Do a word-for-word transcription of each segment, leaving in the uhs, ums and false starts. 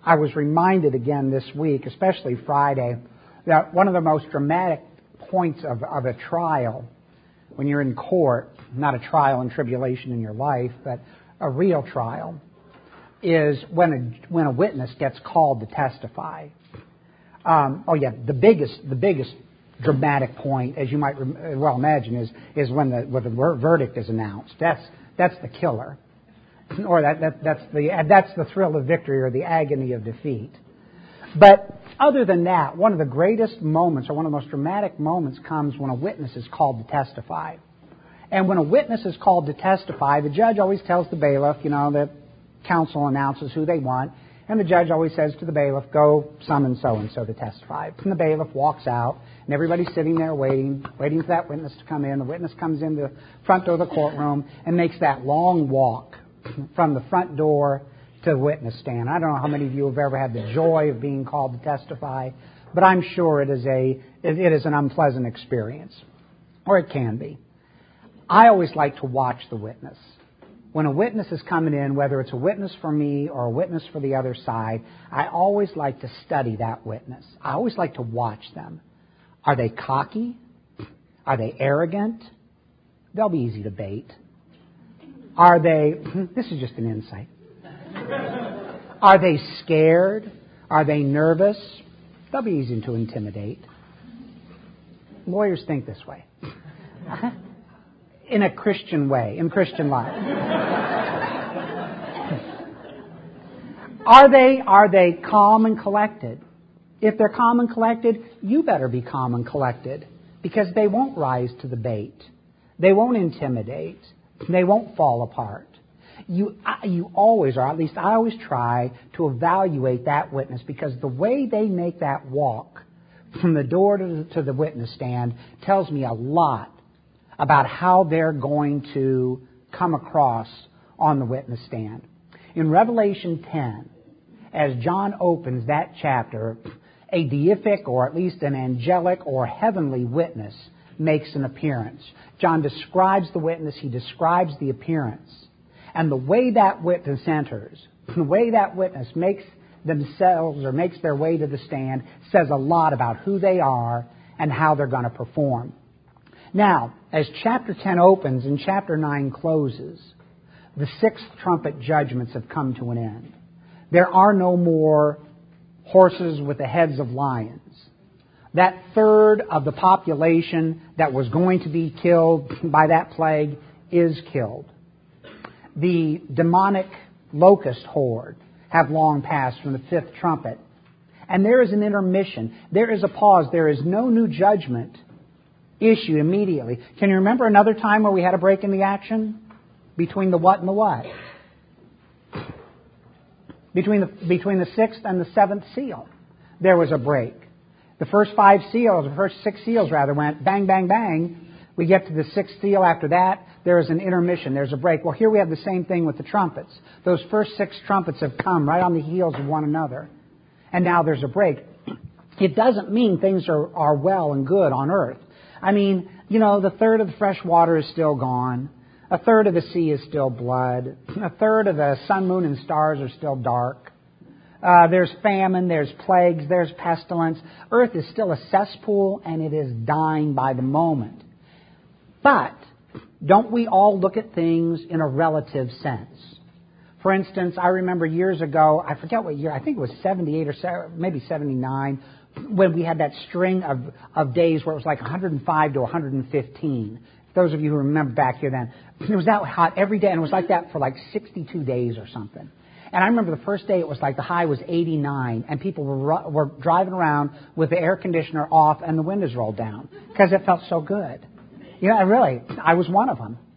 I was reminded again this week, especially Friday, that one of the most dramatic points of, of a trial, when you're in court, not a trial and tribulation in your life, but a real trial, is when a, when a witness gets called to testify. Um, oh yeah, the biggest the biggest dramatic point, as you might well imagine, is is when the when the verdict is announced. That's that's the killer, or that, that that's the that's the thrill of victory or the agony of defeat. But other than that, one of the greatest moments, or one of the most dramatic moments, comes when a witness is called to testify. And when a witness is called to testify, the judge always tells the bailiff, you know, the counsel announces who they want, and the judge always says to the bailiff, go summon so-and-so to testify. And the bailiff walks out, and everybody's sitting there waiting, waiting for that witness to come in. The witness comes in the front door of the courtroom and makes that long walk from the front door to the witness stand. I don't know how many of you have ever had the joy of being called to testify, but I'm sure it is a it is an unpleasant experience, or it can be. I always like to watch the witness. When a witness is coming in, whether it's a witness for me or a witness for the other side, I always like to study that witness. I always like to watch them. Are they cocky? Are they arrogant? They'll be easy to bait. Are they, this is just an insight. Are they scared? Are they nervous? They'll be easy to intimidate. Lawyers think this way. In a Christian way, in Christian life. Are they, are they calm and collected? If they're calm and collected, you better be calm and collected, because they won't rise to the bait. They won't intimidate. They won't fall apart. You, you always, or at least I always try to evaluate that witness, because the way they make that walk from the door to the, to the witness stand tells me a lot about how they're going to come across on the witness stand. In Revelation ten, as John opens that chapter, a deific, or at least an angelic or heavenly witness, makes an appearance. John describes the witness, he describes the appearance. And the way that witness enters, the way that witness makes themselves or makes their way to the stand, says a lot about who they are and how they're going to perform. Now, as chapter ten opens and chapter nine closes, the sixth trumpet judgments have come to an end. There are no more horses with the heads of lions. That third of the population that was going to be killed by that plague is killed. The demonic locust horde have long passed from the fifth trumpet. And there is an intermission. There is a pause. There is no new judgment issue immediately. Can you remember another time where we had a break in the action? Between the what and the what? Between the, between the sixth and the seventh seal, there was a break. The first five seals, the first six seals rather, went bang, bang, bang. We get to the sixth seal. After that, there is an intermission. There's a break. Well, here we have the same thing with the trumpets. Those first six trumpets have come right on the heels of one another. And now there's a break. It doesn't mean things are, are well and good on earth. I mean, you know, the third of the fresh water is still gone. A third of the sea is still blood. A third of the sun, moon, and stars are still dark. Uh, there's famine, there's plagues, there's pestilence. Earth is still a cesspool, and it is dying by the moment. But don't we all look at things in a relative sense? For instance, I remember years ago, I forget what year, I think it was seventy-eight or maybe seventy-nine, when we had that string of, of days where it was like one hundred five to one hundred fifteen. Those of you who remember back here then, it was that hot every day, and it was like that for like sixty-two days or something. And I remember the first day it was like the high was eighty-nine, and people were were driving around with the air conditioner off and the windows rolled down because it felt so good. You know, really, I was one of them.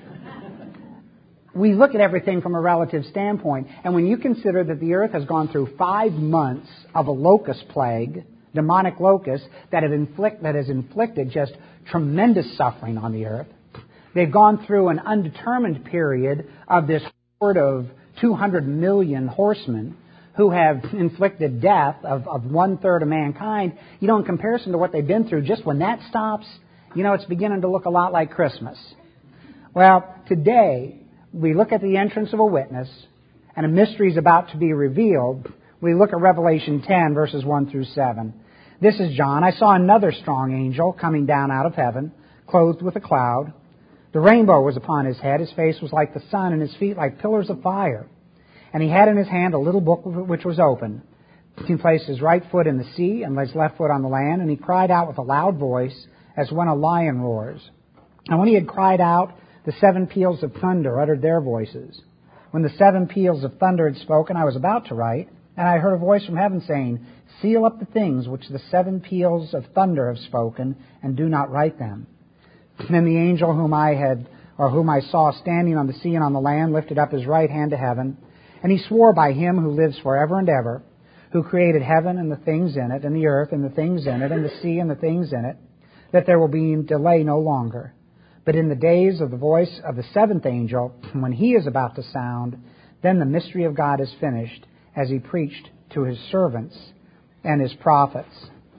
We look at everything from a relative standpoint, and when you consider that the earth has gone through five months of a locust plague, demonic locust, that have inflict that has inflicted just tremendous suffering on the earth. They've gone through an undetermined period of this horde of two hundred million horsemen who have inflicted death of, of one-third of mankind. You know, in comparison to what they've been through, just when that stops, you know, it's beginning to look a lot like Christmas. Well, today, we look at the entrance of a witness, and a mystery is about to be revealed, We look at Revelation ten, verses one through seven. This is John. I saw another strong angel coming down out of heaven, clothed with a cloud. The rainbow was upon his head. His face was like the sun, and his feet like pillars of fire. And he had in his hand a little book which was open. He placed his right foot in the sea and his left foot on the land, and he cried out with a loud voice as when a lion roars. And when he had cried out, the seven peals of thunder uttered their voices. When the seven peals of thunder had spoken, I was about to write, and I heard a voice from heaven saying, "Seal up the things which the seven peals of thunder have spoken, and do not write them." And then the angel whom I had, or whom I saw standing on the sea and on the land, lifted up his right hand to heaven, and he swore by him who lives forever and ever, who created heaven and the things in it, and the earth and the things in it, and the sea and the things in it, that there will be delay no longer. But in the days of the voice of the seventh angel, when he is about to sound, then the mystery of God is finished, as he preached to his servants and his prophets.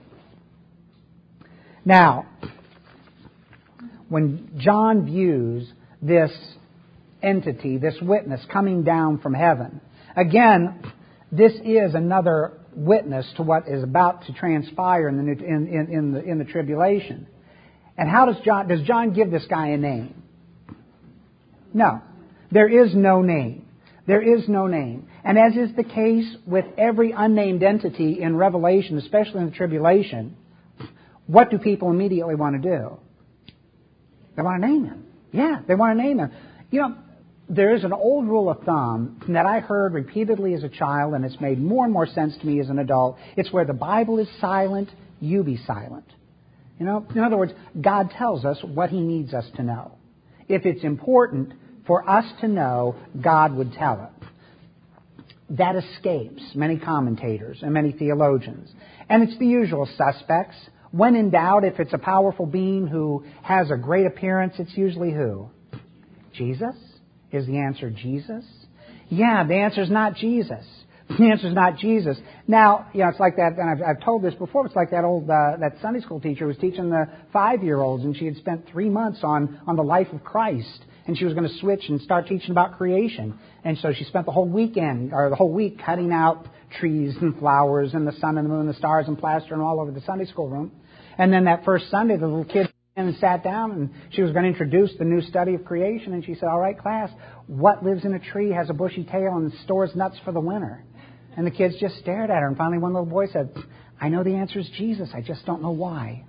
Now, when John views this entity, this witness coming down from heaven, again, this is another witness to what is about to transpire in the, in, in, in the, in the tribulation. And how does John, does John give this guy a name? No. There is no name. There is no name. And as is the case with every unnamed entity in Revelation, especially in the tribulation, what do people immediately want to do? They want to name him. Yeah, they want to name him. You know, there is an old rule of thumb that I heard repeatedly as a child, and it's made more and more sense to me as an adult. It's where the Bible is silent, you be silent. You know, in other words, God tells us what he needs us to know. If it's important for us to know, God would tell it. That escapes many commentators and many theologians. And it's the usual suspects. When in doubt, if it's a powerful being who has a great appearance, it's usually who? Jesus? Is the answer Jesus? Yeah, the answer is not Jesus. The answer is not Jesus. Now, you know, it's like that, and I've, I've told this before, it's like that old, uh, that Sunday school teacher who was teaching the five-year-olds, and she had spent three months on, on the life of Christ, and she was going to switch and start teaching about creation. And so she spent the whole weekend, or the whole week, cutting out trees and flowers and the sun and the moon and the stars and plaster and all over the Sunday school room. And then that first Sunday, the little kid and sat down, and she was going to introduce the new study of creation, and she said, "All right, class, what lives in a tree, has a bushy tail, and stores nuts for the winter?" And the kids just stared at her, and finally one little boy said, "I know the answer is Jesus, I just don't know why."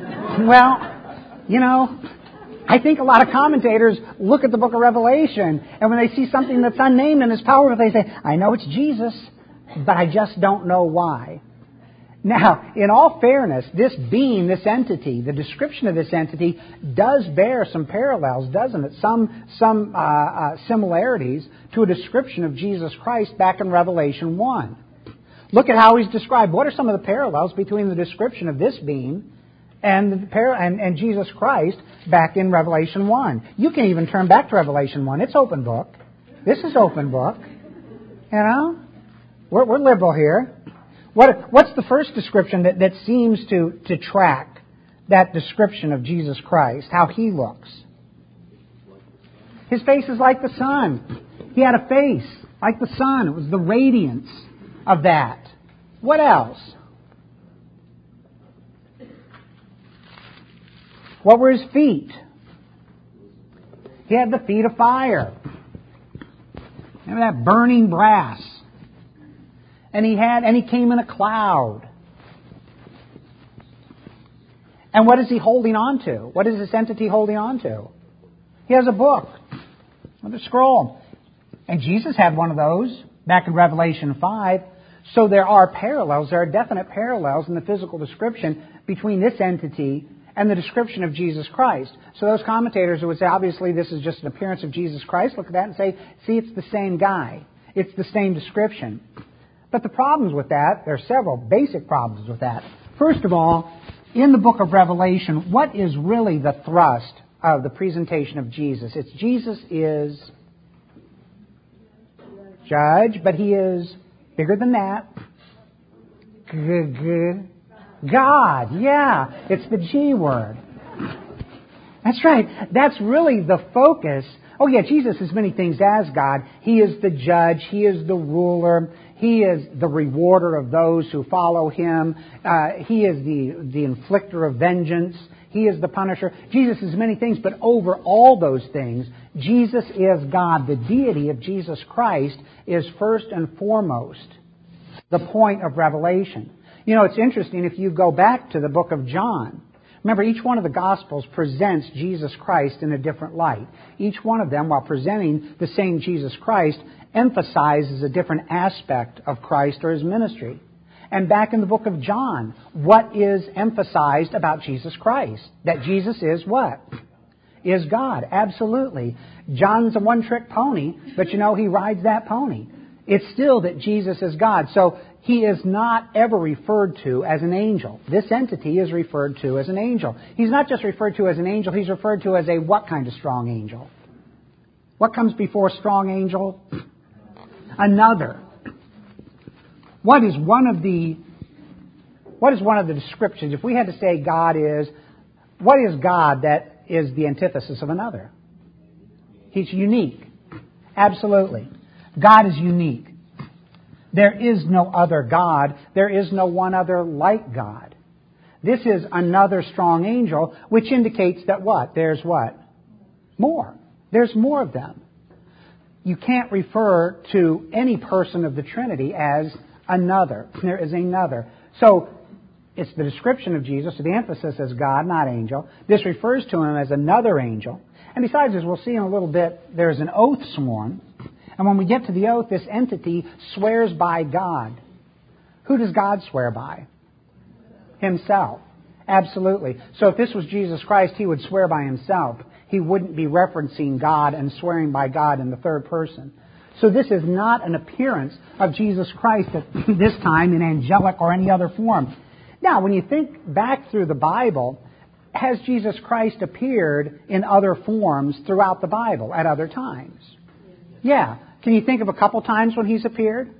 Well, you know, I think a lot of commentators look at the book of Revelation, and when they see something that's unnamed and is powerful, they say, "I know it's Jesus, but I just don't know why." Now, in all fairness, this being, this entity, the description of this entity does bear some parallels, doesn't it? Some some uh, uh, similarities to a description of Jesus Christ back in Revelation one. Look at how he's described. What are some of the parallels between the description of this being and, the par- and, and Jesus Christ back in Revelation one? You can even turn back to Revelation one. It's open book. This is open book. You know? We're, we're liberal here. What, what's the first description that, that seems to, to track that description of Jesus Christ, how he looks? His face is like the sun. He had a face like the sun. It was the radiance of that. What else? What were his feet? He had the feet of fire. Remember that burning brass? And he had, and he came in a cloud. And what is he holding on to? What is this entity holding on to? He has a book with a scroll. And Jesus had one of those back in Revelation five. So there are parallels, there are definite parallels in the physical description between this entity and the description of Jesus Christ. So those commentators who would say, obviously this is just an appearance of Jesus Christ, look at that and say, see, it's the same guy. It's the same description. But the problems with that, there are several basic problems with that. First of all, in the book of Revelation, what is really the thrust of the presentation of Jesus? It's Jesus is judge, but he is bigger than that. God, yeah, it's the G word. That's right. That's really the focus. Oh yeah, Jesus is many things as God. He is the judge. He is the ruler. He is the rewarder of those who follow Him. Uh, he is the, the inflictor of vengeance. He is the punisher. Jesus is many things, but over all those things, Jesus is God. The deity of Jesus Christ is first and foremost the point of revelation. You know, it's interesting if you go back to the book of John. Remember, each one of the Gospels presents Jesus Christ in a different light. Each one of them, while presenting the same Jesus Christ, emphasizes a different aspect of Christ or His ministry. And back in the book of John, what is emphasized about Jesus Christ? That Jesus is what? Is God. Absolutely. John's a one-trick pony, but you know, he rides that pony. It's still that Jesus is God. So He is not ever referred to as an angel. This entity is referred to as an angel. He's not just referred to as an angel, He's referred to as a what kind of strong angel? What comes before strong angel? Another. What is one of the what is one of the descriptions? If we had to say God is, what is God that is the antithesis of another? He's unique. Absolutely. God is unique. There is no other God. There is no one other like God. This is another strong angel, which indicates that what? There's what? More. There's more of them. You can't refer to any person of the Trinity as another. There is another. So, it's the description of Jesus, so the emphasis is God, not angel. This refers to Him as another angel. And besides, as we'll see in a little bit, there's an oath sworn. And when we get to the oath, this entity swears by God. Who does God swear by? Himself. Absolutely. So if this was Jesus Christ, He would swear by Himself. He wouldn't be referencing God and swearing by God in the third person. So this is not an appearance of Jesus Christ at this time in angelic or any other form. Now, when you think back through the Bible, has Jesus Christ appeared in other forms throughout the Bible at other times? Yeah. Can you think of a couple times when He's appeared?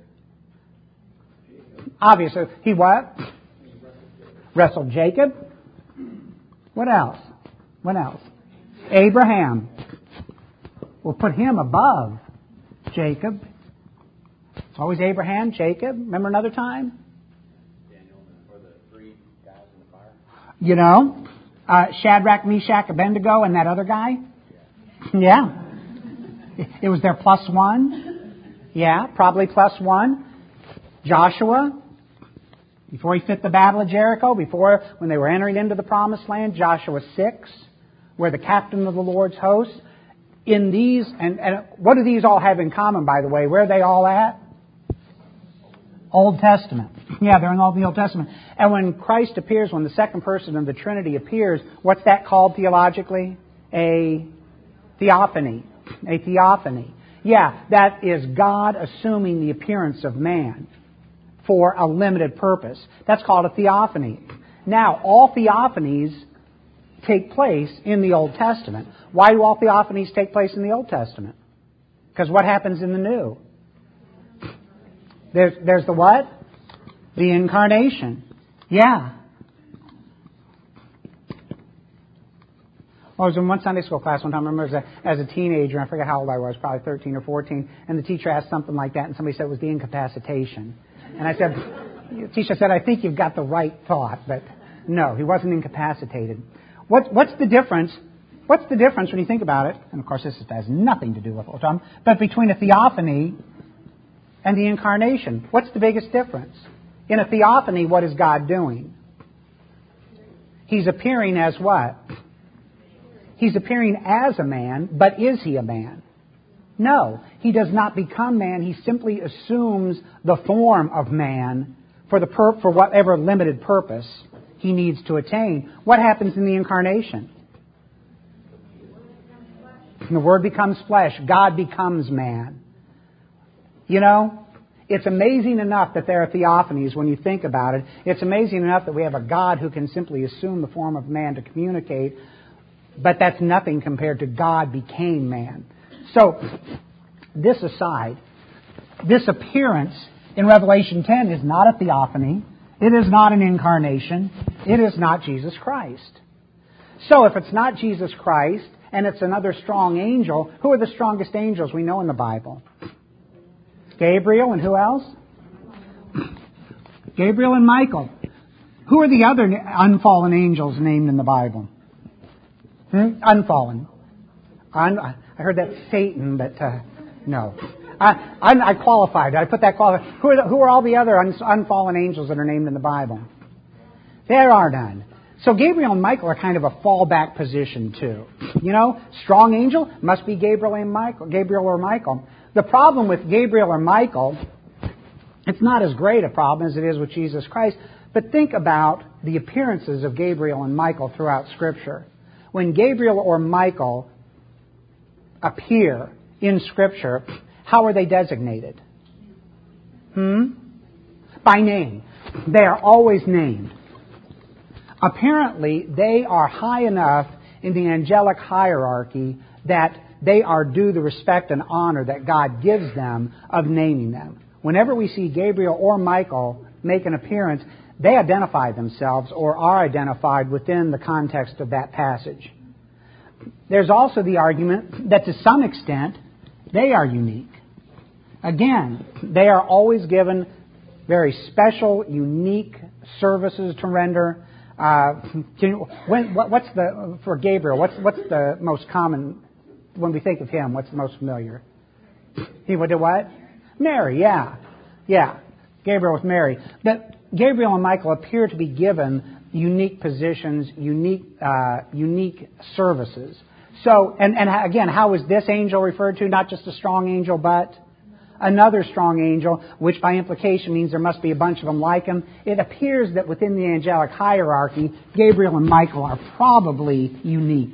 Obviously. He what? Wrestled Jacob. What else? What else? Abraham. We'll put him above Jacob. It's always Abraham, Jacob. Remember another time? Daniel, or the three guys in the fire. You know, uh, Shadrach, Meshach, Abednego, and that other guy. Yeah. It was their plus one. Yeah, probably plus one. Joshua, before he fit the battle of Jericho, before when they were entering into the promised land, Joshua six, where the captain of the Lord's host. In these, and, and what do these all have in common, by the way? Where are they all at? Old Testament. Yeah, they're in all the Old Testament. And when Christ appears, when the second person of the Trinity appears, what's that called theologically? A theophany. A theophany. Yeah, that is God assuming the appearance of man for a limited purpose. That's called a theophany. Now, all theophanies take place in the Old Testament. Why do all theophanies take place in the Old Testament? Because what happens in the New? There's, there's the what? The incarnation. Yeah. I was in one Sunday school class one time. I remember as a, as a teenager, I forget how old I was, probably thirteen or fourteen, and the teacher asked something like that, and somebody said it was the incapacitation. And I said, the teacher said, I think you've got the right thought, but no, he wasn't incapacitated. What, what's the difference? What's the difference when you think about it? And of course, this has nothing to do with what I'm talking, but between a theophany and the incarnation. What's the biggest difference? In a theophany, what is God doing? He's appearing as what? He's appearing as a man, but is He a man? No, He does not become man. He simply assumes the form of man for the pur- for whatever limited purpose He needs to attain. What happens in the incarnation? And the Word becomes flesh. God becomes man. You know, it's amazing enough that there are theophanies when you think about it. It's amazing enough that we have a God who can simply assume the form of man to communicate, but that's nothing compared to God became man. So, this aside, this appearance in Revelation ten is not a theophany. It is not an incarnation. It is not Jesus Christ. So, if it's not Jesus Christ and it's another strong angel, who are the strongest angels we know in the Bible? Gabriel and who else? Gabriel and Michael. Who are the other unfallen angels named in the Bible? Hmm? Unfallen. Un- I heard that Satan, but uh, no. I, I, I qualified. I put that qualified. Who are, the, who are all the other un- unfallen angels that are named in the Bible? There are none. So Gabriel and Michael are kind of a fallback position too. You know, strong angel must be Gabriel and Michael, Gabriel or Michael. The problem with Gabriel or Michael, it's not as great a problem as it is with Jesus Christ. But think about the appearances of Gabriel and Michael throughout Scripture. When Gabriel or Michael appear in Scripture, how are they designated? Hmm? By name. They are always named. Apparently, they are high enough in the angelic hierarchy that they are due the respect and honor that God gives them of naming them. Whenever we see Gabriel or Michael make an appearance, they identify themselves or are identified within the context of that passage. There's also the argument that to some extent, they are unique. Again, they are always given very special, unique services to render. Uh, can you, when, what, what's the, for Gabriel, what's, what's the most common, when we think of him, what's the most familiar? He would do what? Mary, yeah. Yeah. Gabriel was Mary. But Gabriel and Michael appear to be given unique positions, unique, uh, unique services. So, and, and again, how is this angel referred to? Not just a strong angel, but another strong angel, which by implication means there must be a bunch of them like him. It appears that within the angelic hierarchy, Gabriel and Michael are probably unique.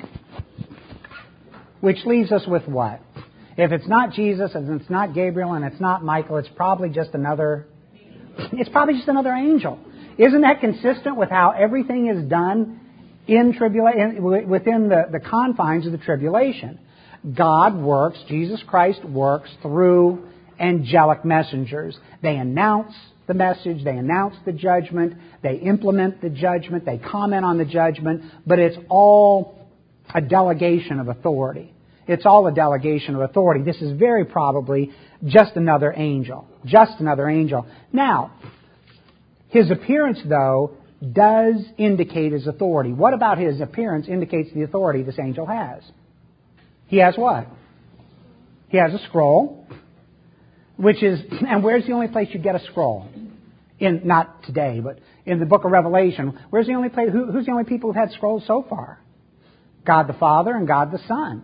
Which leaves us with what? If it's not Jesus, if it's not Gabriel, and it's not Michael, it's probably just another, it's probably just another angel. Isn't that consistent with how everything is done in tribula- in, within the, the confines of the tribulation? God works, Jesus Christ works through angelic messengers. They announce the message, they announce the judgment, they implement the judgment, they comment on the judgment, but it's all a delegation of authority. It's all a delegation of authority. This is very probably just another angel. Just another angel. Now, his appearance, though, does indicate his authority. What about his appearance indicates the authority this angel has? He has what? He has a scroll, which is, and where's the only place you get a scroll? In, not today, but in the book of Revelation. Where's the only place, who, who's the only people who've had scrolls so far? God the Father and God the Son.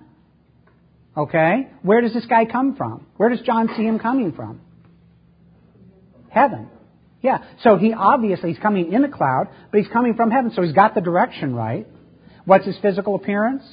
Okay? Where does this guy come from? Where does John see him coming from? Heaven. Yeah. So he obviously, he's coming in a cloud, but he's coming from heaven, so he's got the direction right. What's his physical appearance?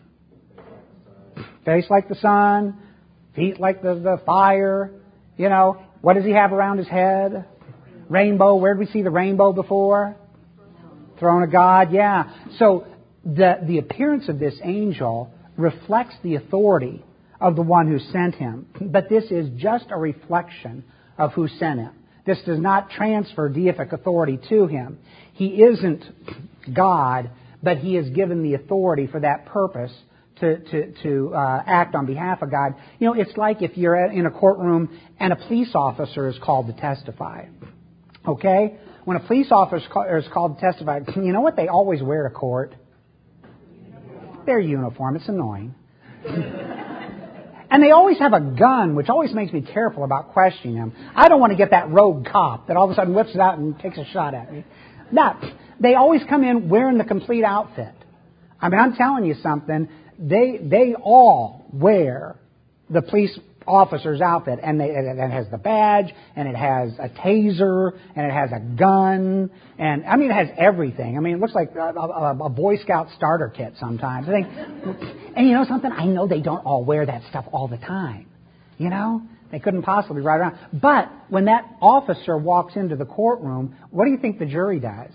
Face like the sun, feet like the, the fire. You know, what does he have around his head? Rainbow. Where did we see the rainbow before? Throne of God. Yeah. So the the appearance of this angel reflects the authority of the one who sent him. But this is just a reflection of who sent him. This does not transfer deific authority to him. He isn't God, but he is given the authority for that purpose to, to, to uh, act on behalf of God. You know, it's like if you're at, in a courtroom and a police officer is called to testify. Okay? When a police officer is called to testify, you know what they always wear to court? Their uniform. It's annoying. And they always have a gun, which always makes me careful about questioning them. I don't want to get that rogue cop that all of a sudden whips it out and takes a shot at me. No, they always come in wearing the complete outfit. I mean, I'm telling you something. They they all wear the police officer's outfit, and they, it, it has the badge, and it has a taser, and it has a gun, and I mean, it has everything. I mean, it looks like a, a, a Boy Scout starter kit sometimes. I think, and you know something? I know they don't all wear that stuff all the time. You know, they couldn't possibly ride around. But when that officer walks into the courtroom, what do you think the jury does?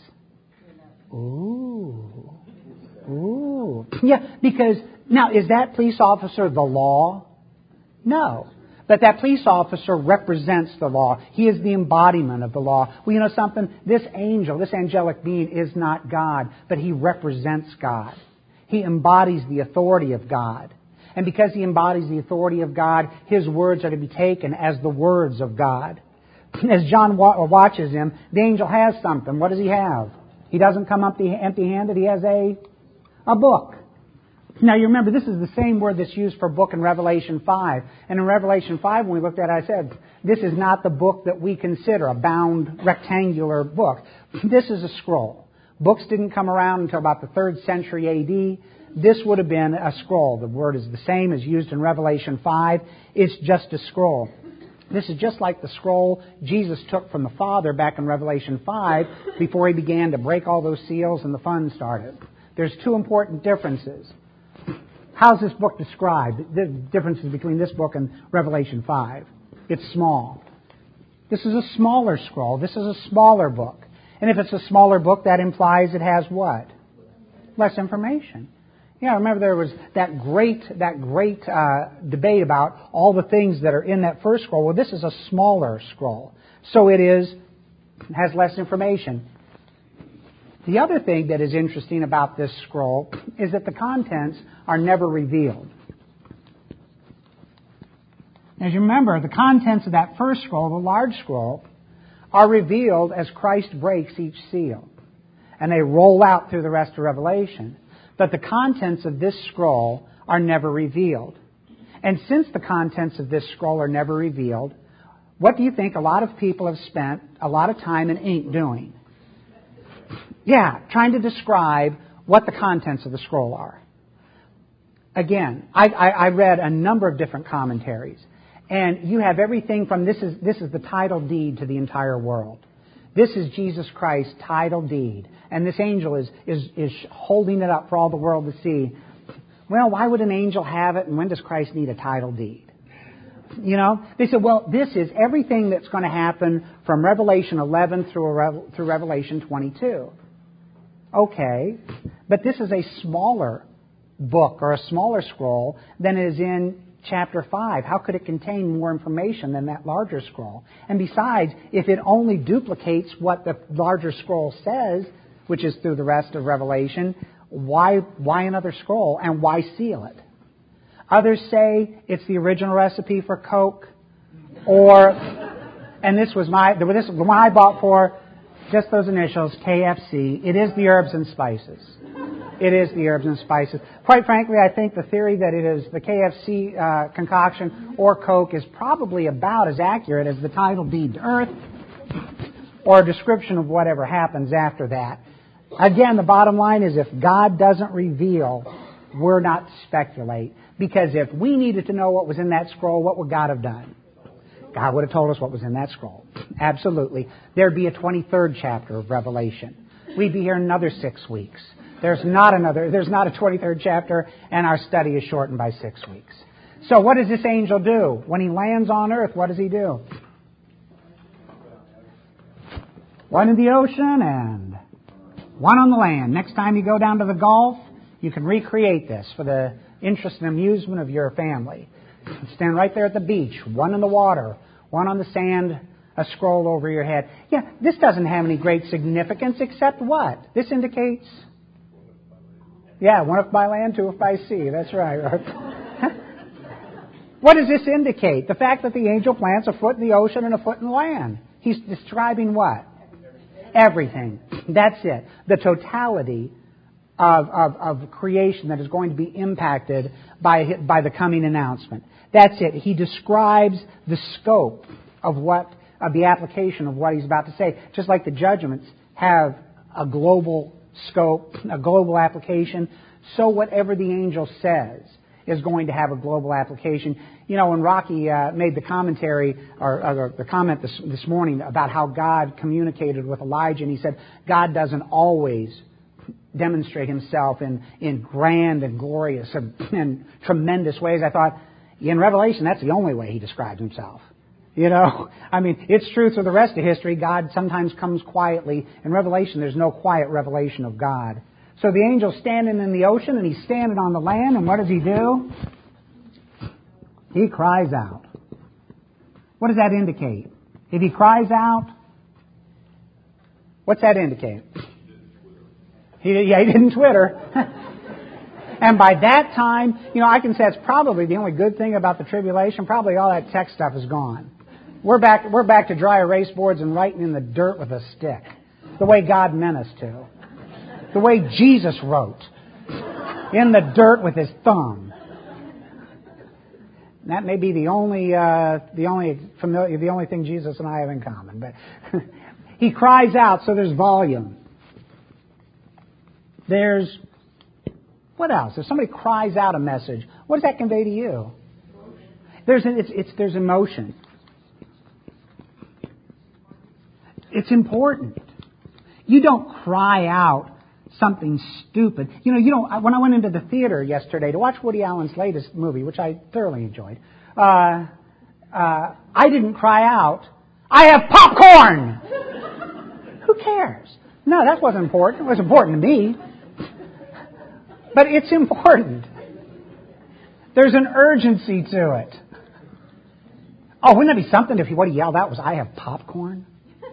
Ooh, ooh, yeah. Because now, is that police officer the law? No. But that police officer represents the law. He is the embodiment of the law. Well, you know something? This angel, this angelic being is not God, but he represents God. He embodies the authority of God. And because he embodies the authority of God, his words are to be taken as the words of God. As John wa- watches him, the angel has something. What does he have? He doesn't come up empty-handed. He has a, a book. Now, you remember, this is the same word that's used for book in Revelation five. And in Revelation five, when we looked at it, I said, this is not the book that we consider a bound rectangular book. This is a scroll. Books didn't come around until about the third century A D. This would have been a scroll. The word is the same as used in Revelation five. It's just a scroll. This is just like the scroll Jesus took from the Father back in Revelation five before he began to break all those seals and the fun started. There's two important differences. How's this book described? The differences between this book and Revelation five. It's small. This is a smaller scroll. This is a smaller book. And if it's a smaller book, that implies it has what? Less information. Yeah, remember there was that great that great uh, debate about all the things that are in that first scroll. Well, this is a smaller scroll. So it is has less information. The other thing that is interesting about this scroll is that the contents are never revealed. As you remember, the contents of that first scroll, the large scroll, are revealed as Christ breaks each seal. And they roll out through the rest of Revelation. But the contents of this scroll are never revealed. And since the contents of this scroll are never revealed, what do you think a lot of people have spent a lot of time and ink doing? Yeah, trying to describe what the contents of the scroll are. Again, I, I, I read a number of different commentaries, and you have everything from this is this is the title deed to the entire world. This is Jesus Christ's title deed, and this angel is is is holding it up for all the world to see. Well, why would an angel have it, and when does Christ need a title deed? You know, they said, well, this is everything that's going to happen from Revelation eleven through a, through Revelation twenty-two. Okay, but this is a smaller book or a smaller scroll than is in chapter five. How could it contain more information than that larger scroll? And besides, if it only duplicates what the larger scroll says, which is through the rest of Revelation, why why another scroll and why seal it? Others say it's the original recipe for Coke, or, and this was my, this was the one I bought for, just those initials, K F C. It is the herbs and spices. It is the herbs and spices. Quite frankly, I think the theory that it is the K F C uh, concoction or Coke is probably about as accurate as the title deed to earth or a description of whatever happens after that. Again, the bottom line is if God doesn't reveal, we're not to speculate. Because if we needed to know what was in that scroll, what would God have done? God would have told us what was in that scroll. Absolutely. There'd be a twenty-third chapter of Revelation. We'd be here another six weeks. There's not another, there's not a twenty-third chapter, and our study is shortened by six weeks. So what does this angel do? When he lands on earth, what does he do? One in the ocean and one on the land. Next time you go down to the Gulf, you can recreate this for the interest and amusement of your family. Stand right there at the beach, one in the water, one on the sand, a scroll over your head. Yeah, this doesn't have any great significance except what? This indicates, yeah, one if by land, two if by sea. That's right. What does this indicate? The fact that the angel plants a foot in the ocean and a foot in the land. He's describing what? Everything. That's it. The totality Of, of, of creation that is going to be impacted by, by the coming announcement. That's it. He describes the scope of what, of the application of what he's about to say. Just like the judgments have a global scope, a global application, so whatever the angel says is going to have a global application. You know, when Rocky uh, made the commentary, or, or the comment this, this morning about how God communicated with Elijah, and he said, God doesn't always demonstrate himself in, in grand and glorious and, and tremendous ways. I thought, in Revelation, that's the only way he describes himself. You know, I mean, it's true through the rest of history. God sometimes comes quietly. In Revelation, there's no quiet revelation of God. So the angel's standing in the ocean, and he's standing on the land, and what does he do? He cries out. What does that indicate? If he cries out, what's that indicate? He, yeah, he didn't Twitter. And by that time, you know, I can say it's probably the only good thing about the tribulation. Probably all that tech stuff is gone. We're back, we're back to dry erase boards and writing in the dirt with a stick. The way God meant us to. The way Jesus wrote. In the dirt with his thumb. And that may be the only, uh, the only familiar, the only thing Jesus and I have in common. But he cries out, so there's volume. There's, what else? If somebody cries out a message, what does that convey to you? There's, it's, it's, there's emotion. It's important. You don't cry out something stupid. You know, you don't. When I went into the theater yesterday to watch Woody Allen's latest movie, which I thoroughly enjoyed, uh, uh, I didn't cry out, "I have popcorn!" Who cares? No, that wasn't important. It was important to me. But it's important. There's an urgency to it. Oh, wouldn't that be something if what he yelled out was, "I have popcorn"?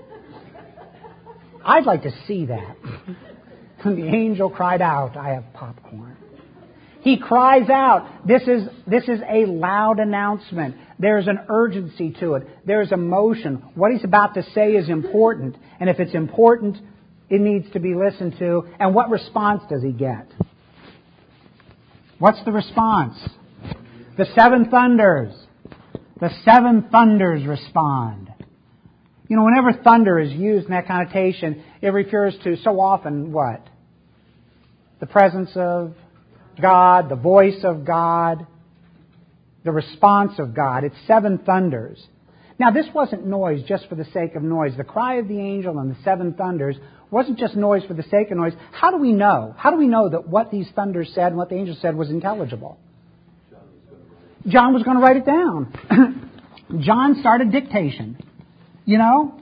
I'd like to see that. And the angel cried out, "I have popcorn." He cries out. This is, this is a loud announcement. There's an urgency to it. There's emotion. What he's about to say is important. And if it's important, it needs to be listened to. And what response does he get? What's the response? The seven thunders. The seven thunders respond. You know, whenever thunder is used in that connotation, it refers to so often what? The presence of God, the voice of God, the response of God. It's seven thunders. Now, this wasn't noise just for the sake of noise. The cry of the angel and the seven thunders wasn't just noise for the sake of noise. How do we know? How do we know that what these thunders said and what the angel said was intelligible? John was going to write it down. John started dictation. You know,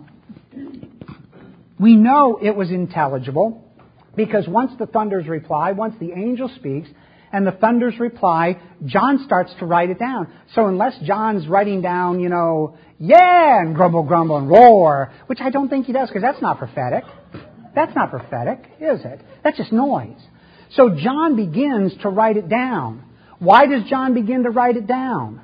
we know it was intelligible because once the thunders reply, once the angel speaks and the thunders reply, John starts to write it down. So unless John's writing down, you know, yeah, and grumble, grumble, and roar, which I don't think he does because that's not prophetic. That's not prophetic, is it? That's just noise. So John begins to write it down. Why does John begin to write it down?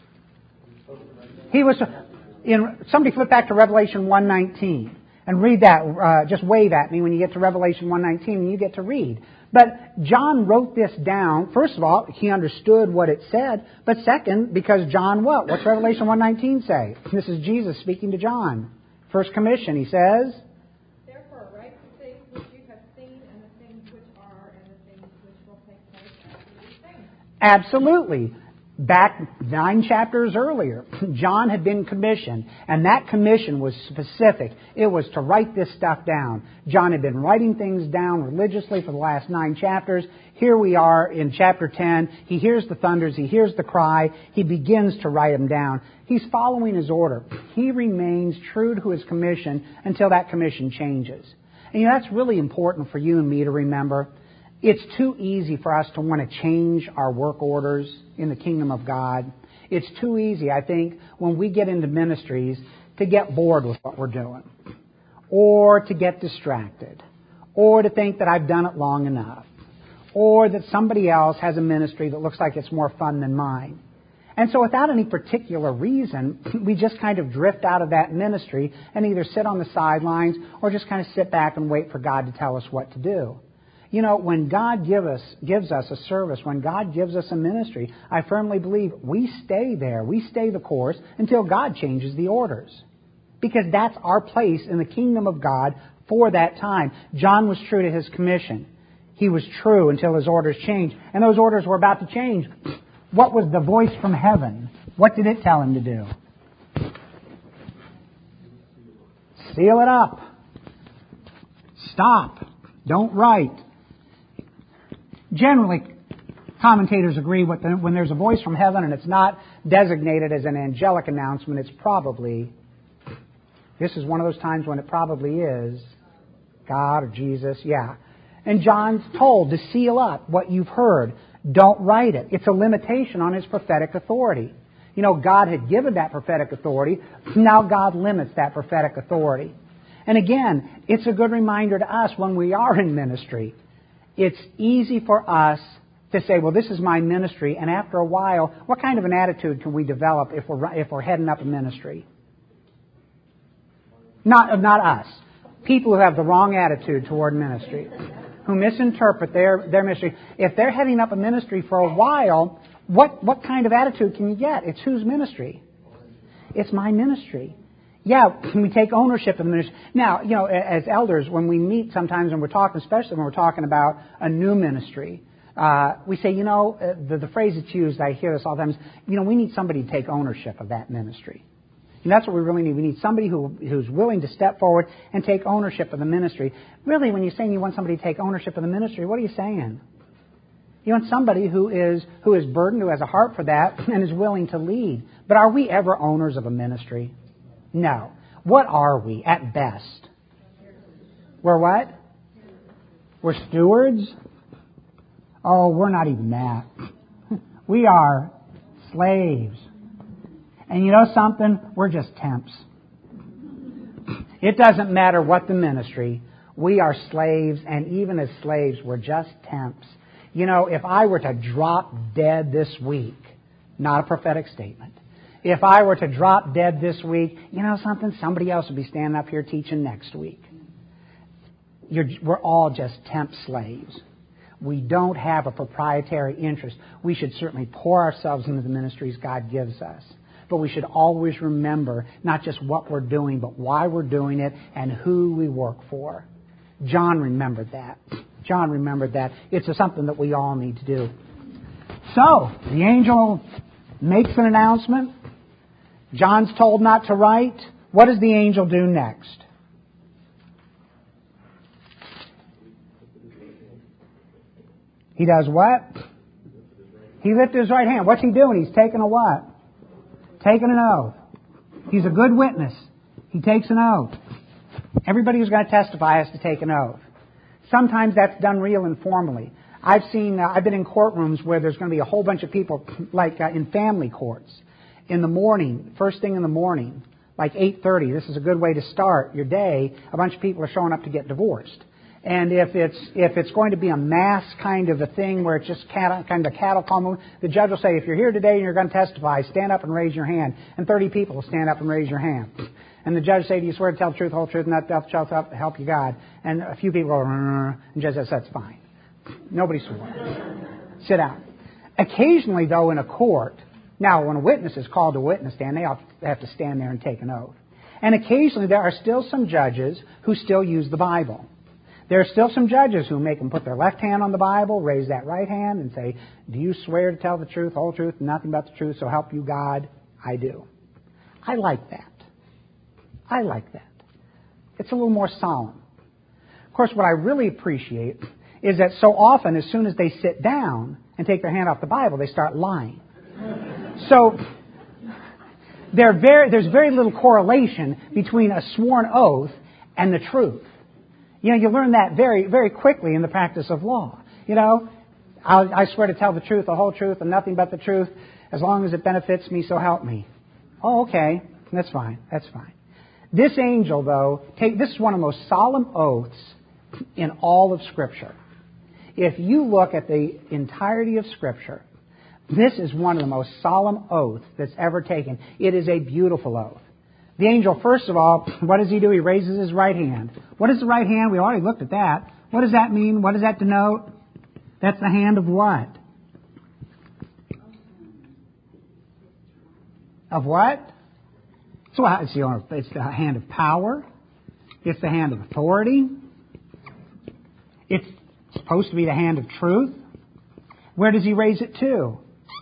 He was... In, somebody flip back to Revelation one nineteen and read that. Uh, just wave at me when you get to Revelation one nineteen and you get to read. But John wrote this down. First of all, he understood what it said. But second, because John what? What's Revelation one nineteen say? This is Jesus speaking to John. First commission, he says, "Therefore write the things which you have seen and the things which are and the things which will take place after these things." Absolutely. Back nine chapters earlier, John had been commissioned, and that commission was specific. It was to write this stuff down. John had been writing things down religiously for the last nine chapters. Here we are in chapter ten. He hears the thunders. He hears the cry. He begins to write them down. He's following his order. He remains true to his commission until that commission changes. And you know, that's really important for you and me to remember. It's too easy for us to want to change our work orders in the kingdom of God. It's too easy, I think, when we get into ministries to get bored with what we're doing, or to get distracted, or to think that I've done it long enough, or that somebody else has a ministry that looks like it's more fun than mine. And so without any particular reason, we just kind of drift out of that ministry and either sit on the sidelines or just kind of sit back and wait for God to tell us what to do. You know, when God give us, gives us a service, when God gives us a ministry, I firmly believe we stay there. We stay the course until God changes the orders. Because that's our place in the kingdom of God for that time. John was true to his commission. He was true until his orders changed. And those orders were about to change. What was the voice from heaven? What did it tell him to do? Seal it up. Stop. Don't write. Generally, commentators agree with the, when there's a voice from heaven and it's not designated as an angelic announcement, it's probably, this is one of those times when it probably is God or Jesus, yeah. And John's told to seal up what you've heard. Don't write it. It's a limitation on his prophetic authority. You know, God had given that prophetic authority. Now God limits that prophetic authority. And again, it's a good reminder to us when we are in ministry. It's easy for us to say, well, this is my ministry, and after a while, what kind of an attitude can we develop if we're if we're heading up a ministry? Not, not us. People who have the wrong attitude toward ministry, who misinterpret their, their ministry. If they're heading up a ministry for a while, what, what kind of attitude can you get? It's whose ministry? It's my ministry. Yeah, can we take ownership of the ministry? Now, you know, as elders, when we meet sometimes and we're talking, especially when we're talking about a new ministry, uh, we say, you know, uh, the, the phrase that's used, I hear this all the time, is, you know, we need somebody to take ownership of that ministry. And that's what we really need. We need somebody who who's willing to step forward and take ownership of the ministry. Really, when you're saying you want somebody to take ownership of the ministry, what are you saying? You want somebody who is who is burdened, who has a heart for that, and is willing to lead. But are we ever owners of a ministry? No. What are we at best? We're what? We're stewards? Oh, we're not even that. We are slaves. And you know something? We're just temps. It doesn't matter what the ministry. We are slaves, and even as slaves, we're just temps. You know, if I were to drop dead this week, not a prophetic statement, if I were to drop dead this week, you know something? Somebody else would be standing up here teaching next week. You're, we're all just temp slaves. We don't have a proprietary interest. We should certainly pour ourselves into the ministries God gives us. But we should always remember not just what we're doing, but why we're doing it and who we work for. John remembered that. John remembered that. It's something that we all need to do. So, the angel makes an announcement. John's told not to write. What does the angel do next? He does what? He lifted his right hand. What's he doing? He's taking a what? Taking an oath. He's a good witness. He takes an oath. Everybody who's going to testify has to take an oath. Sometimes that's done real informally. I've seen, uh, I've been in courtrooms where there's going to be a whole bunch of people, like uh, in family courts, in the morning, first thing in the morning, like eight thirty. This is a good way to start your day. A bunch of people are showing up to get divorced. And if it's if it's going to be a mass kind of a thing where it's just cattle, kind of a cattle call, the judge will say, if you're here today and you're going to testify, stand up and raise your hand. And thirty people will stand up and raise your hand. And the judge will say, do you swear to tell the truth, the whole truth, and nothing else shall help you God? And a few people go, and the judge says, that's fine. Nobody swore. Sit down. Occasionally, though, in a court, now when a witness is called to a witness stand, they have to stand there and take an oath. And occasionally there are still some judges who still use the Bible. There are still some judges who make them put their left hand on the Bible, raise that right hand, and say, do you swear to tell the truth, the whole truth, and nothing but the truth, so help you God? I do. I like that. I like that. It's a little more solemn. Of course, what I really appreciate is that so often, as soon as they sit down and take their hand off the Bible, they start lying. So very, there's very little correlation between a sworn oath and the truth. You know, you learn that very, very quickly in the practice of law. You know, I'll, I swear to tell the truth, the whole truth, and nothing but the truth, as long as it benefits me, so help me. Oh, okay. That's fine. That's fine. This angel, though, take, this is one of the most solemn oaths in all of Scripture. If you look at the entirety of Scripture, this is one of the most solemn oaths that's ever taken. It is a beautiful oath. The angel, first of all, what does he do? He raises his right hand. What is the right hand? We already looked at that. What does that mean? What does that denote? That's the hand of what? Of what? So it's the, it's the hand of power. It's the hand of authority. It's supposed to be the hand of truth. Where does he raise it to?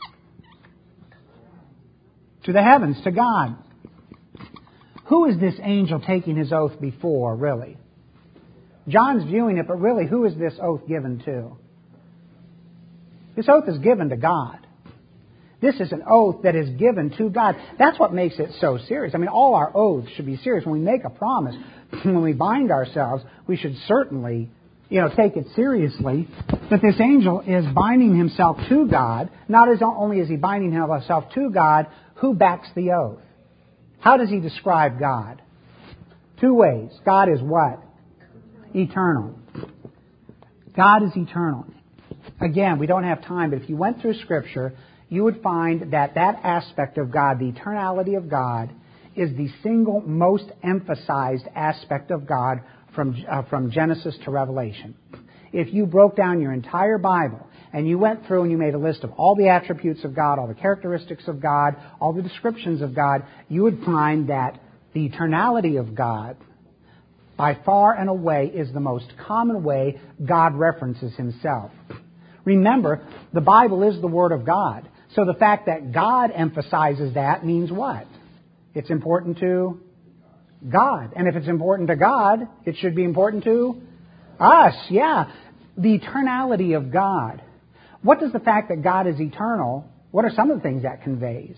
To the heavens, to God. Who is this angel taking his oath before, really? John's viewing it, but really, who is this oath given to? This oath is given to God. This is an oath that is given to God. That's what makes it so serious. I mean, all our oaths should be serious. When we make a promise, when we bind ourselves, we should certainly, you know, take it seriously. But this angel is binding himself to God. Not as only is he binding himself to God, who backs the oath? How does he describe God? Two ways. God is what? Eternal. God is eternal. Again, we don't have time, but if you went through Scripture, you would find that that aspect of God, the eternality of God, is the single most emphasized aspect of God from, uh, from Genesis to Revelation. If you broke down your entire Bible and you went through and you made a list of all the attributes of God, all the characteristics of God, all the descriptions of God, you would find that the eternality of God, by far and away, is the most common way God references Himself. Remember, the Bible is the Word of God. So the fact that God emphasizes that means what? It's important to God. And if it's important to God, it should be important to us. Yeah. The eternality of God. What does the fact that God is eternal, what are some of the things that conveys?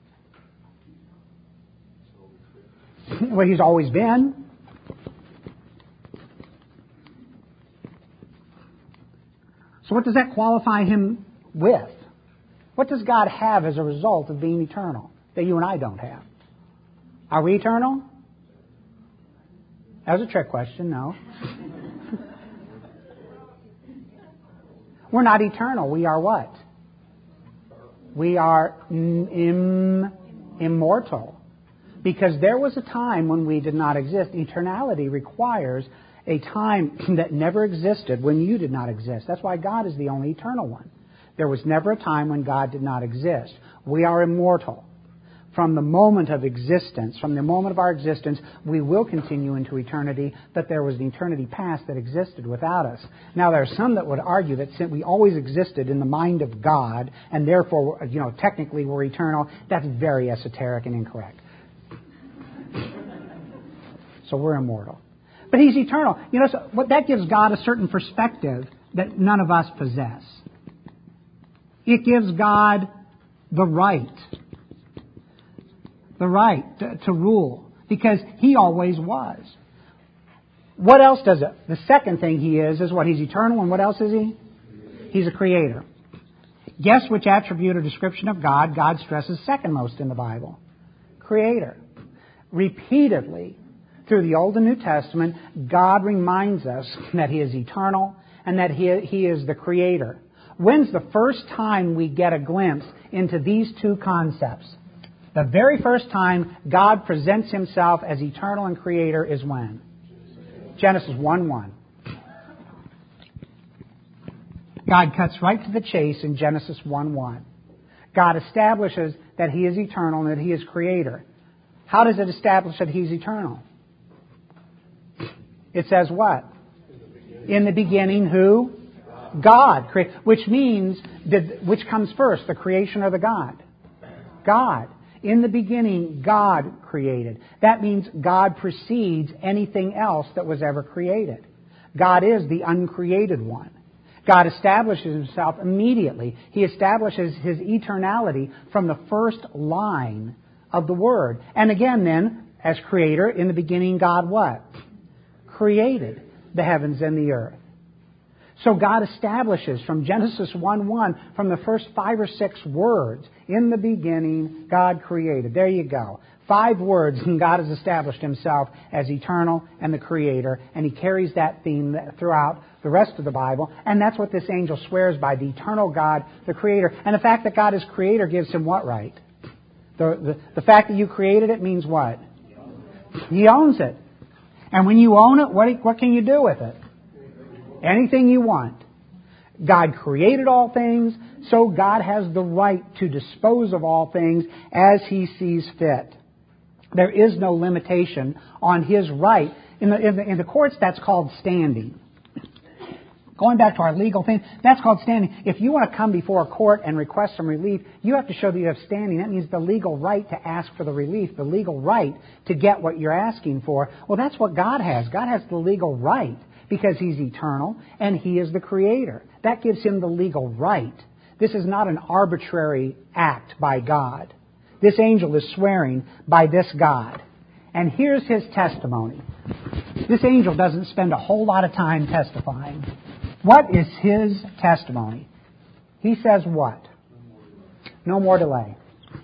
Well, He's always been. So what does that qualify Him with? What does God have as a result of being eternal that you and I don't have? Are we eternal? That was a trick question, no. We're not eternal. We are what? We are im- immortal. Because there was a time when we did not exist. Eternality requires a time that never existed when you did not exist. That's why God is the only eternal one. There was never a time when God did not exist. We are immortal. From the moment of existence, from the moment of our existence, we will continue into eternity, but there was an eternity past that existed without us. Now, there are some that would argue that since we always existed in the mind of God, and therefore, you know, technically we're eternal. That's very esoteric and incorrect. So we're immortal. But He's eternal. You know, so what that gives God a certain perspective that none of us possess. It gives God the right, the right to, to rule, because He always was. What else does it? The second thing He is, is what? He's eternal, and what else is He? He's a creator. Guess which attribute or description of God God stresses second most in the Bible? Creator. Repeatedly, through the Old and New Testament, God reminds us that He is eternal and that He, he is the creator. When's the first time we get a glimpse into these two concepts? The very first time God presents Himself as eternal and creator is when? Genesis one one. God cuts right to the chase in Genesis one one. God establishes that He is eternal and that He is creator. How does it establish that He's eternal? It says what? In the beginning, who? God. Which means, which comes first, the creation or the God? God. In the beginning, God created. That means God precedes anything else that was ever created. God is the uncreated one. God establishes Himself immediately. He establishes His eternality from the first line of the Word. And again then, as creator, in the beginning God what? Created the heavens and the earth. So God establishes from Genesis one one, from the first five or six words, in the beginning God created. There you go. Five words, and God has established Himself as eternal and the creator, and He carries that theme throughout the rest of the Bible, and that's what this angel swears by, the eternal God, the creator. And the fact that God is creator gives Him what right? The, the, the fact that you created it means what? He owns it. And when you own it, what, what can you do with it? Anything you want. God created all things, so God has the right to dispose of all things as He sees fit. There is no limitation on His right. In the, in the, in the courts, that's called standing. Going back to our legal thing, that's called standing. If you want to come before a court and request some relief, you have to show that you have standing. That means the legal right to ask for the relief, the legal right to get what you're asking for. Well, that's what God has. God has the legal right because He's eternal and He is the creator. That gives Him the legal right. This is not an arbitrary act by God. This angel is swearing by this God. And here's his testimony. This angel doesn't spend a whole lot of time testifying. What is his testimony? He says what? No more delay.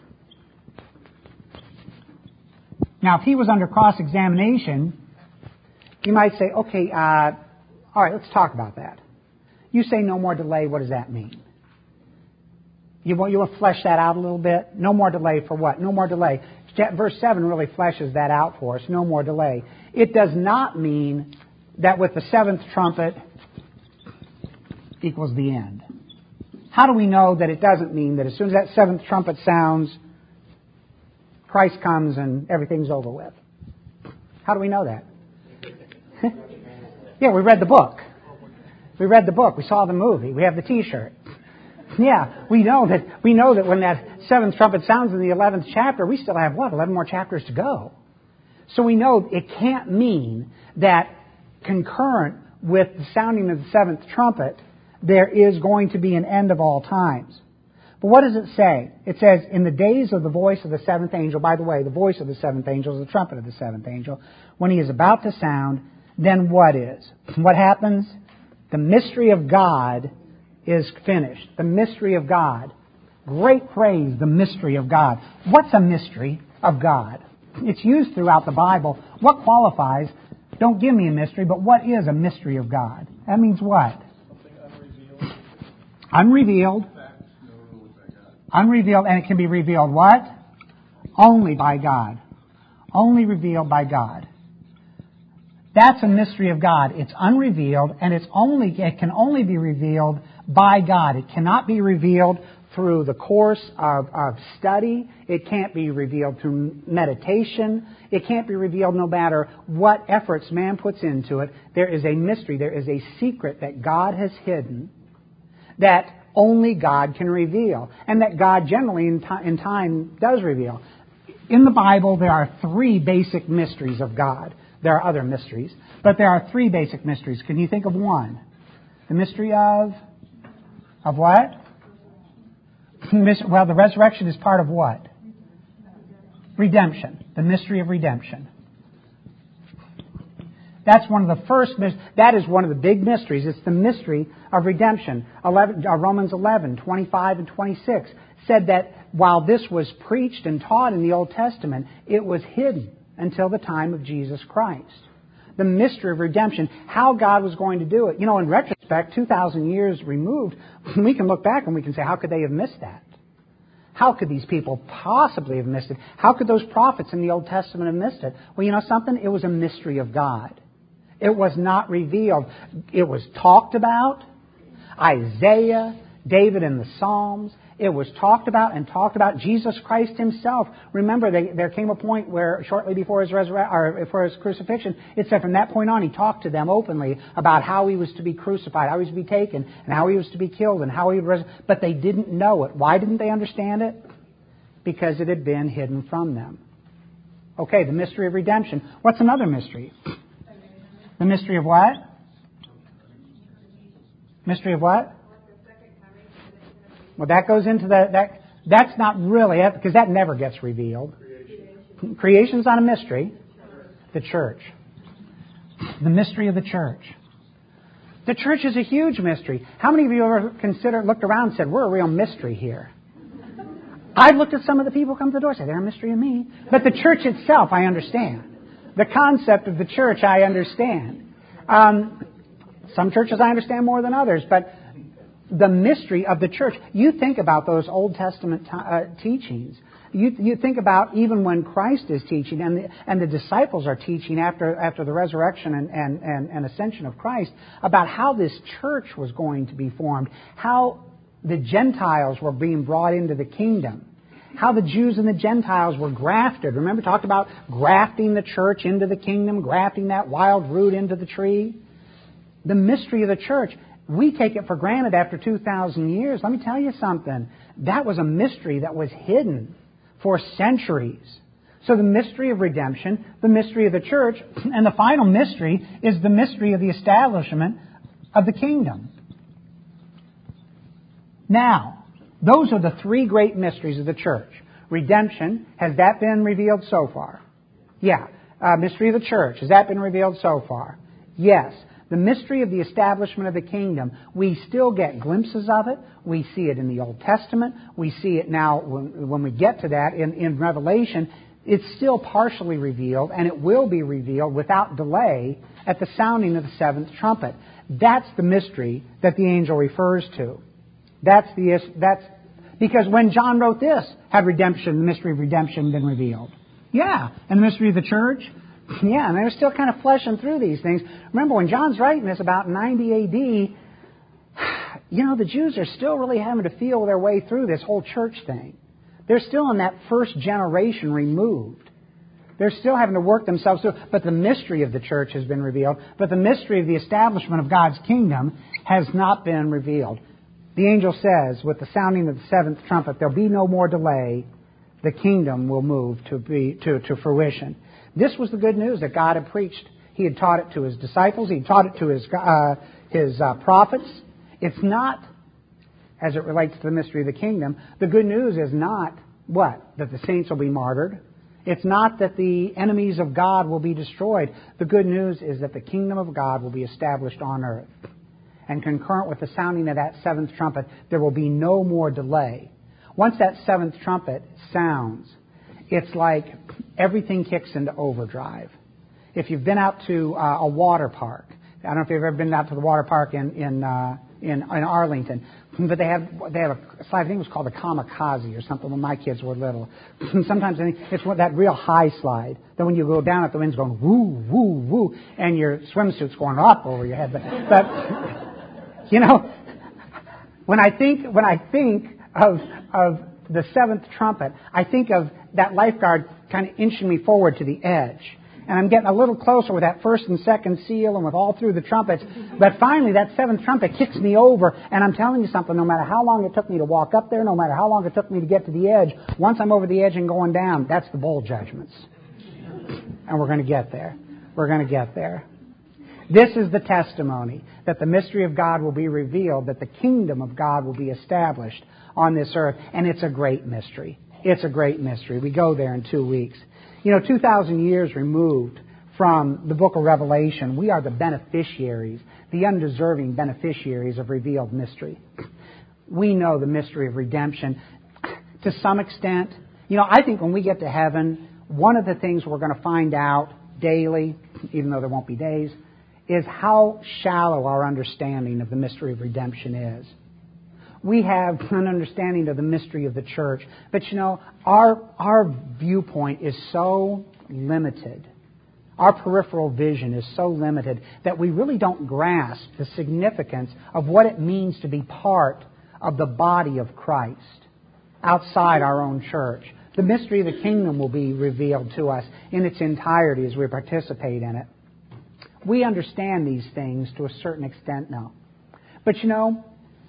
Now, if he was under cross-examination, you might say, okay, uh, all right, let's talk about that. You say no more delay, what does that mean? You want, you want to flesh that out a little bit? No more delay for what? No more delay. Verse seven really fleshes that out for us. No more delay. It does not mean that with the seventh trumpet equals the end. How do we know that it doesn't mean that as soon as that seventh trumpet sounds, Christ comes and everything's over with? How do we know that? Yeah, we read the book. We read the book. We saw the movie. We have the T-shirt. Yeah, we know that we know that when that seventh trumpet sounds in the eleventh chapter, we still have, what, eleven more chapters to go. So we know it can't mean that concurrent with the sounding of the seventh trumpet, there is going to be an end of all times. But what does it say? It says, in the days of the voice of the seventh angel, by the way, the voice of the seventh angel is the trumpet of the seventh angel, when he is about to sound, then what is? What happens? The mystery of God is finished. The mystery of God. Great phrase, the mystery of God. What's a mystery of God? It's used throughout the Bible. What qualifies? Don't give me a mystery, but what is a mystery of God? That means what? Unrevealed. Unrevealed, and it can be revealed what? Only by God. Only revealed by God. That's a mystery of God. It's unrevealed, and it's only it can only be revealed by God. It cannot be revealed through the course of, of study. It can't be revealed through meditation. It can't be revealed no matter what efforts man puts into it. There is a mystery. There is a secret that God has hidden that only God can reveal, and that God generally in, t- in time does reveal. In the Bible, there are three basic mysteries of God. There are other mysteries, but there are three basic mysteries. Can you think of one? The mystery of... Of what? Well, the resurrection is part of what? Redemption. The mystery of redemption. That's one of the first, that is one of the big mysteries. It's the mystery of redemption. eleven, uh, Romans eleven, twenty-five and twenty-six said that while this was preached and taught in the Old Testament, it was hidden until the time of Jesus Christ. The mystery of redemption, how God was going to do it. You know, in retrospect, two thousand years removed, we can look back and we can say, how could they have missed that? How could these people possibly have missed it? How could those prophets in the Old Testament have missed it? Well, you know something? It was a mystery of God. It was not revealed. It was talked about. Isaiah, David in the Psalms. It was talked about and talked about. Jesus Christ himself. Remember, they, there came a point where shortly before his resurrection, or before his crucifixion, it said from that point on he talked to them openly about how he was to be crucified, how he was to be taken, and how he was to be killed, and how he was. But they didn't know it. Why didn't they understand it? Because it had been hidden from them. Okay, the mystery of redemption. What's another mystery? The mystery of what? Mystery of what? Well, that goes into the, that, that's not really, because that never gets revealed. Creation. Creation's not a mystery. The church. The mystery of the church. The church is a huge mystery. How many of you ever considered, looked around and said, we're a real mystery here? I've looked at some of the people come to the door and say, they're a mystery to me. But the church itself, I understand. The concept of the church, I understand. Um, some churches I understand more than others, but the mystery of the church. You think about those Old Testament t- uh, teachings. You, you think about even when Christ is teaching and the, and the disciples are teaching after after the resurrection and, and, and, and ascension of Christ about how this church was going to be formed, how the Gentiles were being brought into the kingdom, how the Jews and the Gentiles were grafted. Remember, talked about grafting the church into the kingdom, grafting that wild root into the tree. The mystery of the church. We take it for granted after two thousand years. Let me tell you something. That was a mystery that was hidden for centuries. So the mystery of redemption, the mystery of the church, and the final mystery is the mystery of the establishment of the kingdom. Now, those are the three great mysteries of the church. Redemption, has that been revealed so far? Yeah. Uh, mystery of the church, has that been revealed so far? Yes. The mystery of the establishment of the kingdom, we still get glimpses of it. We see it in the Old Testament. We see it now when, when we get to that in, in Revelation. It's still partially revealed, and it will be revealed without delay at the sounding of the seventh trumpet. That's the mystery that the angel refers to. That's the that's because when John wrote this, had redemption, the mystery of redemption been revealed? Yeah. And the mystery of the church? Yeah, and they're still kind of fleshing through these things. Remember, when John's writing this about ninety A D, you know, the Jews are still really having to feel their way through this whole church thing. They're still in that first generation removed. They're still having to work themselves through. But the mystery of the church has been revealed. But the mystery of the establishment of God's kingdom has not been revealed. The angel says, with the sounding of the seventh trumpet, there'll be no more delay. The kingdom will move to be to, to fruition. This was the good news that God had preached. He had taught it to His disciples. He taught it to His, uh, his uh, prophets. It's not, as it relates to the mystery of the kingdom, the good news is not what? That the saints will be martyred. It's not that the enemies of God will be destroyed. The good news is that the kingdom of God will be established on earth. And concurrent with the sounding of that seventh trumpet, there will be no more delay. Once that seventh trumpet sounds, it's like everything kicks into overdrive. If you've been out to uh, a water park, I don't know if you've ever been out to the water park in in uh, in, in Arlington, but they have they have a slide. I think it was called a kamikaze or something when my kids were little. Sometimes I think it's that real high slide. Then when you go down it, the wind's going woo woo woo, and your swimsuit's going up over your head. But, but you know, when I think when I think of of the seventh trumpet, I think of that lifeguard kind of inching me forward to the edge. And I'm getting a little closer with that first and second seal and with all through the trumpets. But finally, that seventh trumpet kicks me over. And I'm telling you something, no matter how long it took me to walk up there, no matter how long it took me to get to the edge, once I'm over the edge and going down, that's the bowl judgments. And we're going to get there. We're going to get there. This is the testimony that the mystery of God will be revealed, that the kingdom of God will be established on this earth. And it's a great mystery. It's a great mystery. We go there in two weeks. You know, two thousand years removed from the book of Revelation, we are the beneficiaries, the undeserving beneficiaries of revealed mystery. We know the mystery of redemption to some extent. You know, I think when we get to heaven, one of the things we're going to find out daily, even though there won't be days, is how shallow our understanding of the mystery of redemption is. We have an understanding of the mystery of the church. But, you know, our our viewpoint is so limited. Our peripheral vision is so limited that we really don't grasp the significance of what it means to be part of the body of Christ outside our own church. The mystery of the kingdom will be revealed to us in its entirety as we participate in it. We understand these things to a certain extent now. But, you know,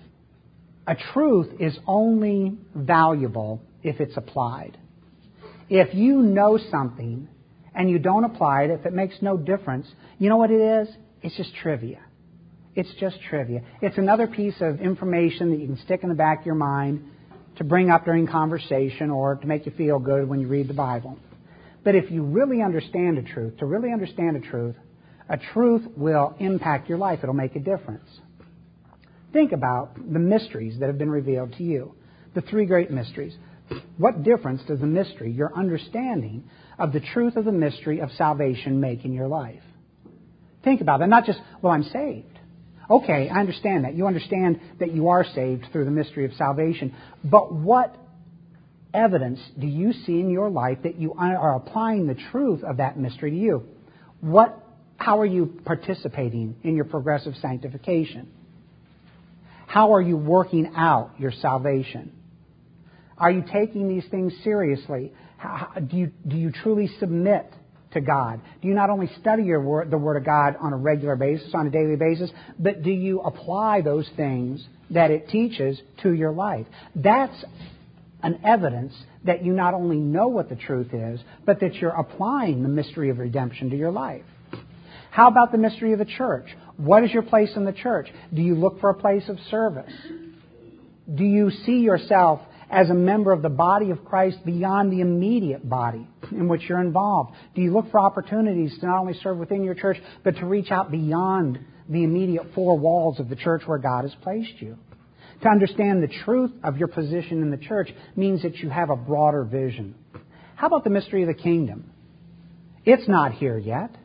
a truth is only valuable if it's applied. If you know something and you don't apply it, if it makes no difference, you know what it is? It's just trivia. It's just trivia. It's another piece of information that you can stick in the back of your mind to bring up during conversation or to make you feel good when you read the Bible. But if you really understand a truth, to really understand a truth, a truth will impact your life. It'll make a difference. Think about the mysteries that have been revealed to you. The three great mysteries. What difference does the mystery, your understanding of the truth of the mystery of salvation make in your life? Think about that. Not just, well, I'm saved. Okay, I understand that. You understand that you are saved through the mystery of salvation. But what evidence do you see in your life that you are applying the truth of that mystery to you? What, how are you participating in your progressive sanctification? How are you working out your salvation? Are you taking these things seriously? How, do you do you truly submit to God? Do you not only study your word, the Word of God on a regular basis, on a daily basis, but do you apply those things that it teaches to your life? That's an evidence that you not only know what the truth is, but that you're applying the mystery of redemption to your life. How about the mystery of the church? What is your place in the church? Do you look for a place of service? Do you see yourself as a member of the body of Christ beyond the immediate body in which you're involved? Do you look for opportunities to not only serve within your church, but to reach out beyond the immediate four walls of the church where God has placed you? To understand the truth of your position in the church means that you have a broader vision. How about the mystery of the kingdom? It's not here yet.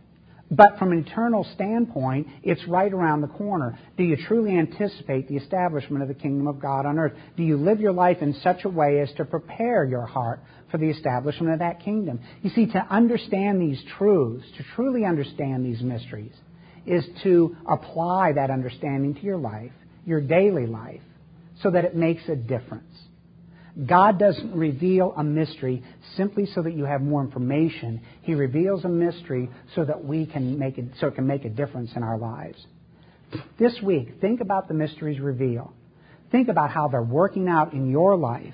But from an eternal standpoint, it's right around the corner. Do you truly anticipate the establishment of the kingdom of God on earth? Do you live your life in such a way as to prepare your heart for the establishment of that kingdom? You see, to understand these truths, to truly understand these mysteries, is to apply that understanding to your life, your daily life, so that it makes a difference. God doesn't reveal a mystery simply so that you have more information. He reveals a mystery so that we can make it, so it can make a difference in our lives. This week, think about the mysteries revealed. Think about how they're working out in your life.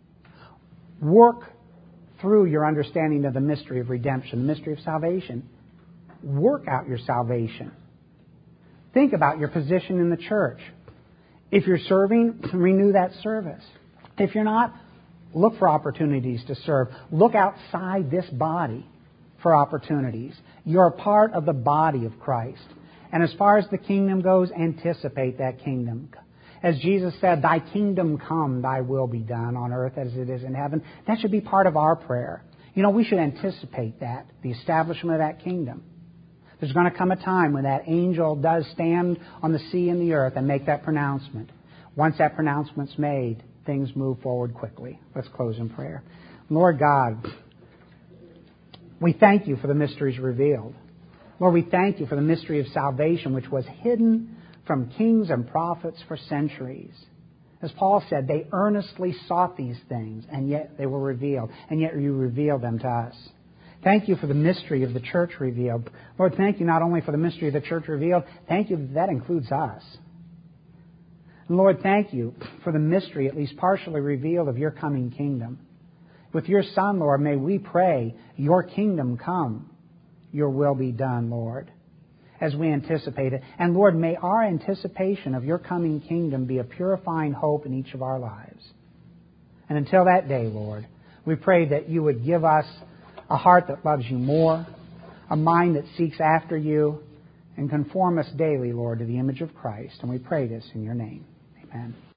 Work through your understanding of the mystery of redemption, the mystery of salvation. Work out your salvation. Think about your position in the church. If you're serving, renew that service. If you're not, look for opportunities to serve. Look outside this body for opportunities. You're a part of the body of Christ. And as far as the kingdom goes, anticipate that kingdom. As Jesus said, thy kingdom come, thy will be done on earth as it is in heaven. That should be part of our prayer. You know, we should anticipate that, the establishment of that kingdom. There's going to come a time when that angel does stand on the sea and the earth and make that pronouncement. Once that pronouncement's made, things move forward quickly. Let's close in prayer. Lord God, we thank you for the mysteries revealed. Lord, we thank you for the mystery of salvation, which was hidden from kings and prophets for centuries. As Paul said, they earnestly sought these things, and yet they were revealed, and yet you revealed them to us. Thank you for the mystery of the church revealed. Lord, thank you not only for the mystery of the church revealed, thank you that that includes us. And Lord, thank you for the mystery, at least partially revealed, of your coming kingdom. With your Son, Lord, may we pray, your kingdom come, your will be done, Lord, as we anticipate it. And Lord, may our anticipation of your coming kingdom be a purifying hope in each of our lives. And until that day, Lord, we pray that you would give us a heart that loves you more, a mind that seeks after you, and conform us daily, Lord, to the image of Christ. And we pray this in your name. Amen.